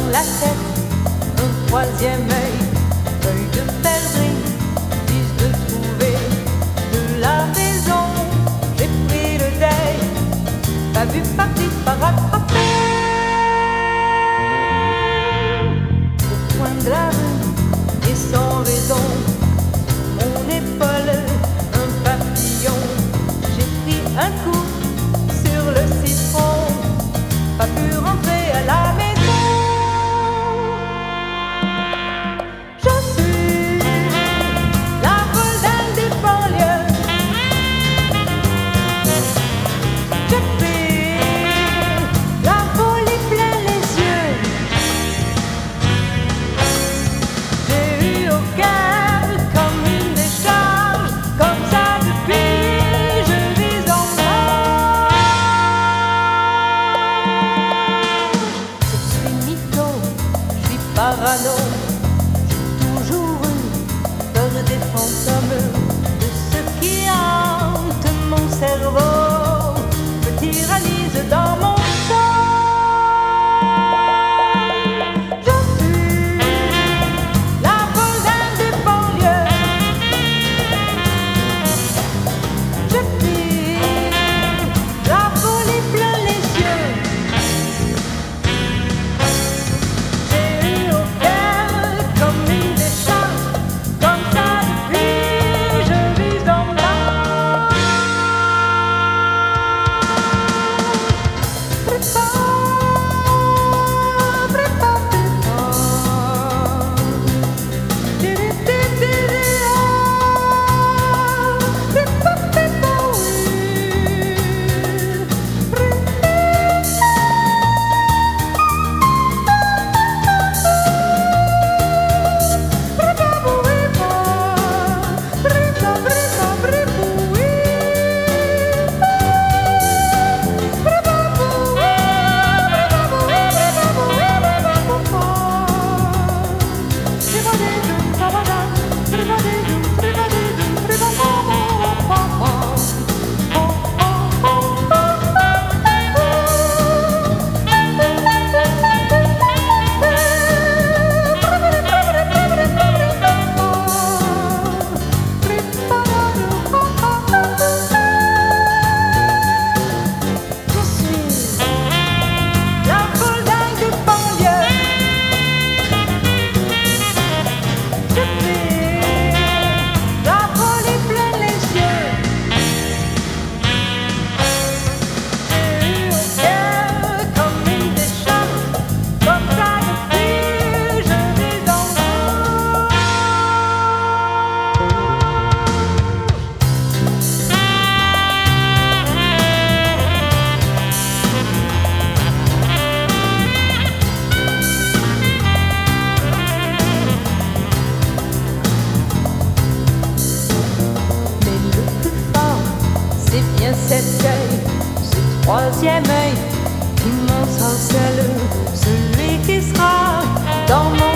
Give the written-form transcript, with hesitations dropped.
la tête, un troisième œil, œil de perdrix, fils de trouver de la maison. J'ai pris le deuil, pas vu parti, pas rattrapé. Au coin de la rue et sans raison, mon épaule, un papillon. J'ai pris un coup sur le citron, pas pu rentrer à la maison. Je suis la Bolden des banlieues. J'ai pris la folie plein les yeux. J'ai eu au cœur comme une décharge, comme ça depuis je vis en marge. Je suis mytho, je suis parano, j'ai toujours eu peur des fantômes, de ce qui hante mon cerveau, me tyrannise dans mon sang. Je suis la Bolden des banlieues. J'ai pris la folie plein les yeux. J'ai eu au cœur comme une décharge, comme ça depuis je vis en marge. Cet œil, ce troisième œil qui m'ensorcelle, celui qui sera dans mon